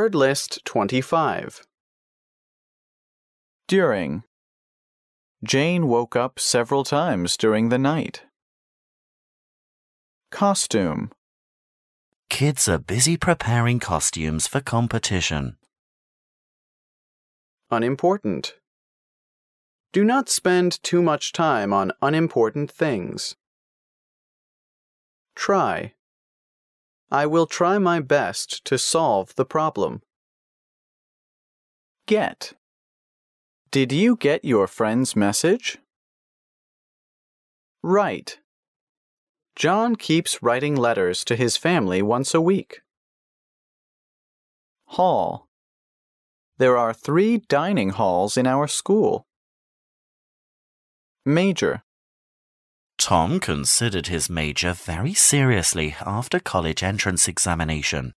Word list 25. During. Jane woke up several times during the night. Costume. Kids are busy preparing costumes for competition. Unimportant. Do not spend too much time on unimportant things. Try. I will try my best to solve the problem. Get. Did you get your friend's message? Write. John keeps writing letters to his family once a week. Hall. There are 3 dining halls in our school. Major. Tom considered his major very seriously after college entrance examination.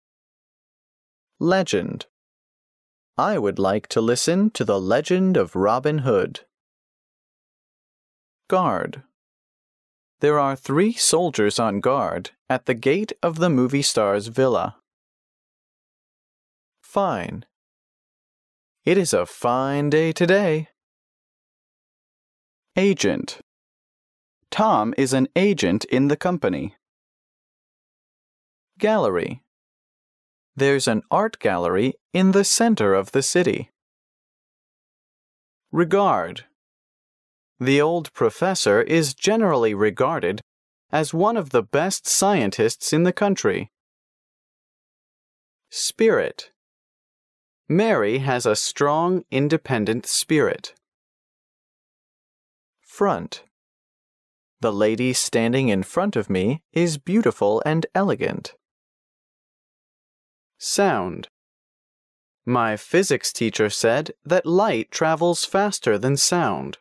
Legend. I would like to listen to the legend of Robin Hood. Guard. There are 3 soldiers on guard at the gate of the movie star's villa. Fine. It is a fine day today. Agent. Tom is an agent in the company. Gallery. There's an art gallery in the center of the city. Regard. The old professor is generally regarded as one of the best scientists in the country. Spirit. Mary has a strong, independent spirit. Front. The lady standing in front of me is beautiful and elegant. Sound. My physics teacher said that light travels faster than sound.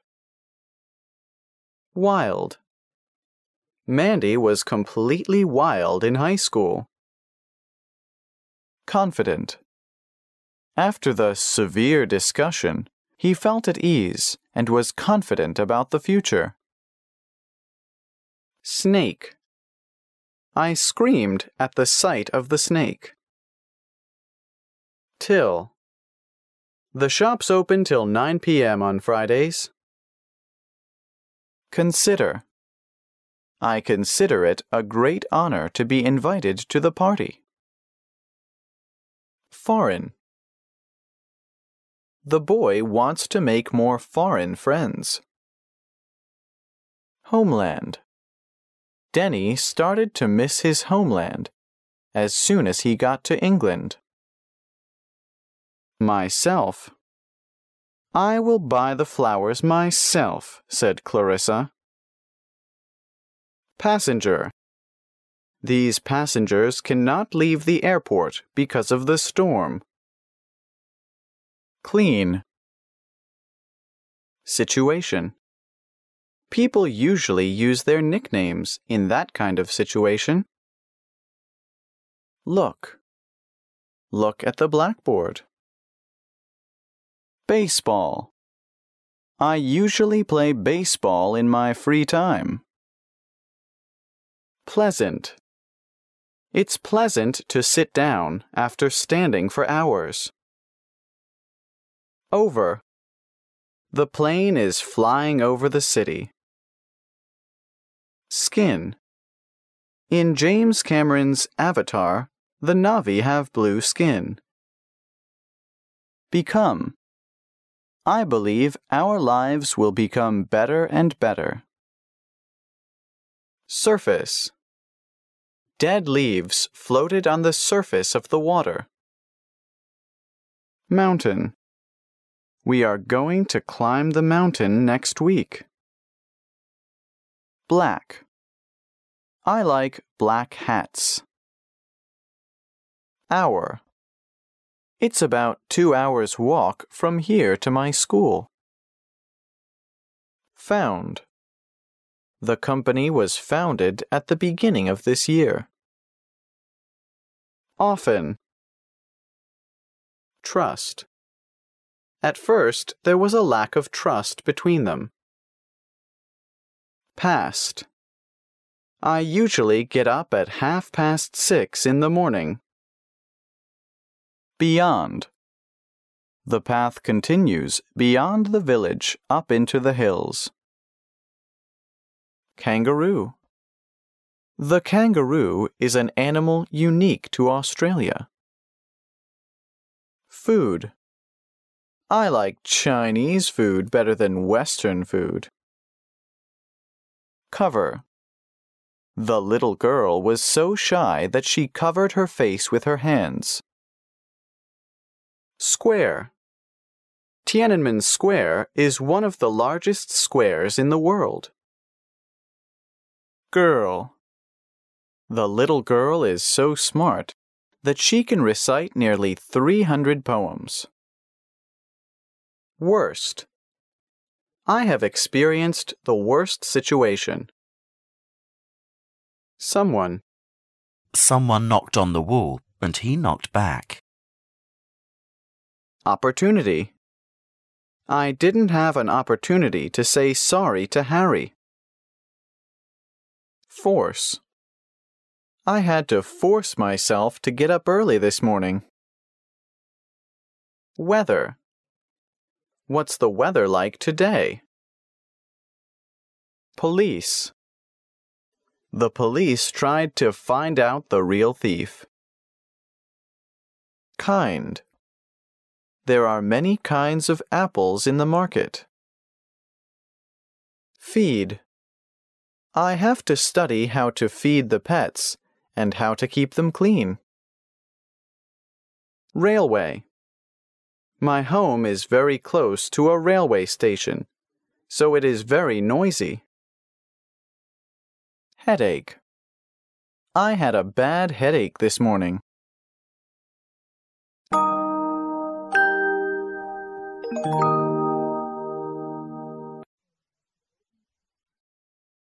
Wild. Mandy was completely wild in high school. Confident. After the severe discussion, he felt at ease and was confident about the future. Snake. I screamed at the sight of the snake. Till. The shop's open till 9 p.m. on Fridays. Consider. I consider it a great honor to be invited to the party. Foreign. The boy wants to make more foreign friends. Homeland. Denny started to miss his homeland as soon as he got to England. Myself. I will buy the flowers myself, said Clarissa. Passenger. These passengers cannot leave the airport because of the storm. Clean. Situation. People usually use their nicknames in that kind of situation. Look. Look at the blackboard. Baseball. I usually play baseball in my free time. Pleasant. It's pleasant to sit down after standing for hours. Over. The plane is flying over the city. Skin. In James Cameron's Avatar, the Na'vi have blue skin. Become. I believe our lives will become better and better. Surface. Dead leaves floated on the surface of the water. Mountain. We are going to climb the mountain next week. Black. I like black hats. Hour. It's about 2 hours' walk from here to my school. Found. The company was founded at the beginning of this year. Often. Trust. At first, there was a lack of trust between them. Past. I usually get up at 6:30 in the morning. Beyond. The path continues beyond the village up into the hills. Kangaroo. The kangaroo is an animal unique to Australia. Food. I like Chinese food better than Western food. Cover. The little girl was so shy that she covered her face with her hands. Square. Tiananmen Square is one of the largest squares in the world. Girl. The little girl is so smart that she can recite nearly 300 poems. Worst. I have experienced the worst situation. Someone. Someone knocked on the wall, and he knocked back. Opportunity. I didn't have an opportunity to say sorry to Harry. Force. I had to force myself to get up early this morning. Weather. What's the weather like today? Police. The police tried to find out the real thief. Kind. There are many kinds of apples in the market. Feed. I have to study how to feed the pets and how to keep them clean. Railway. My home is very close to a railway station, so it is very noisy. Headache. I had a bad headache this morning.